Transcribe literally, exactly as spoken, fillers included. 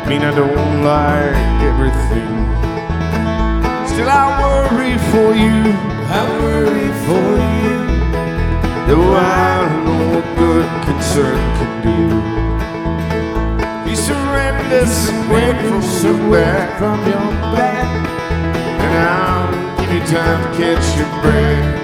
mean I don't like everything. Still I worry for you, I worry for you. Though I don't know what good concern can do. He surrenders and went from somewhere from your back, and I'll give you time to catch your breath.